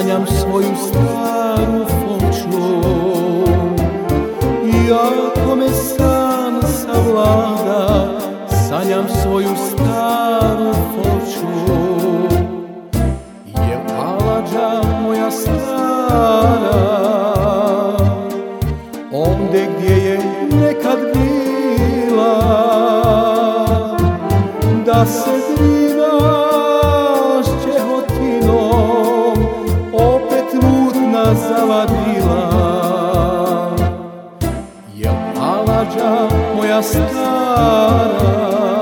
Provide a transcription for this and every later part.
sanjam svoju staru foču. Iako me san savlada, sanjam svoju staru foču. Je Aladža moja stara, ondje gdje je nekad bila, da se Drina s Čehotinom opet mutna zavadila. Je Aladža moja stara,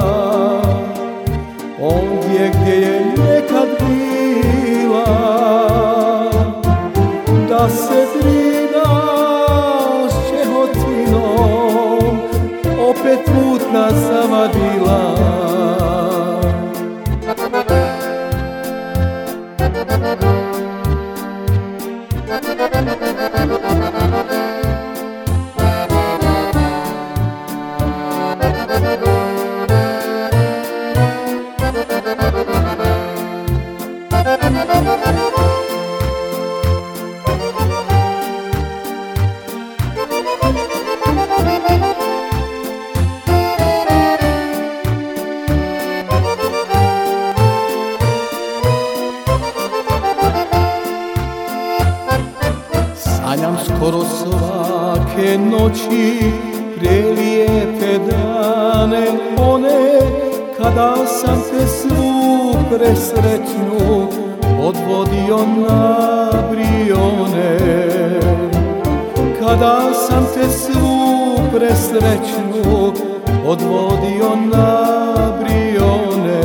ondje gdje je nekad bila, da se Drina s Čehotinom opet mutna zavadila. Sanjam skoro svake noći prelijepe dane one, kada sam te svu presretnu odvodio na Brione. Kada sam te svu presretnu odvodio na Brione.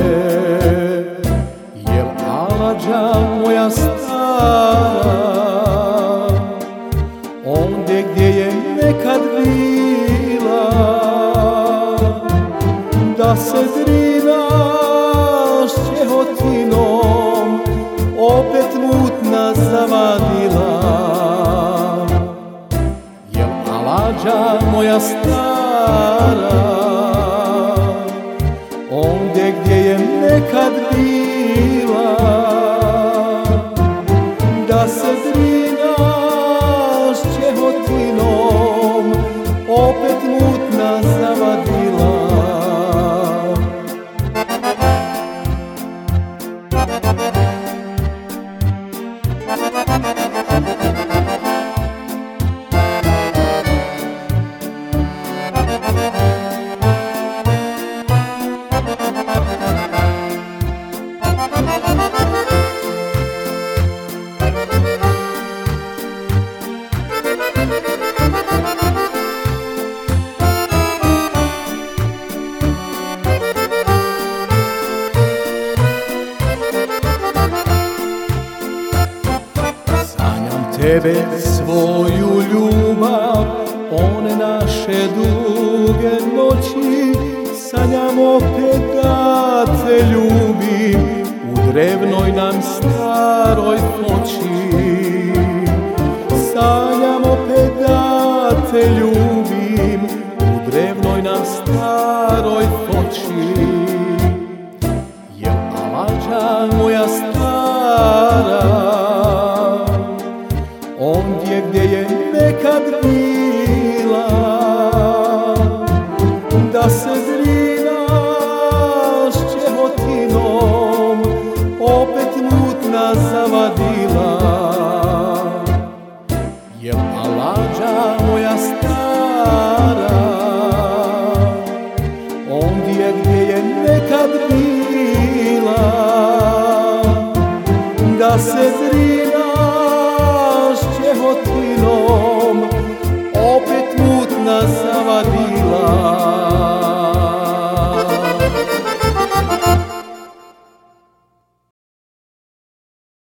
Jel Aladža moja stara, ondje gdje je nekad bila, da se Drina s Čehotinom opet mutna zavadila. Jel Aladža moja stara, ondje gdje je nekad bila, da se Drina s Čehotinom opet mutna zavadila. Tebe, svoju ljubav, one naše duge noći, sanjam opet da te ljubim u drevnoj nam staroj foči. Sanjam opet da te ljubim u drevnoj nam staroj foči. Jel Aladža moja stara, ondje gdje je nekad bila, da se Drina s Čehotinom opet mutna zavadila. Jel Aladža moja stara, ondje gdje je nekad bila, da se Drina s Čehotinom opet mutna zavadila.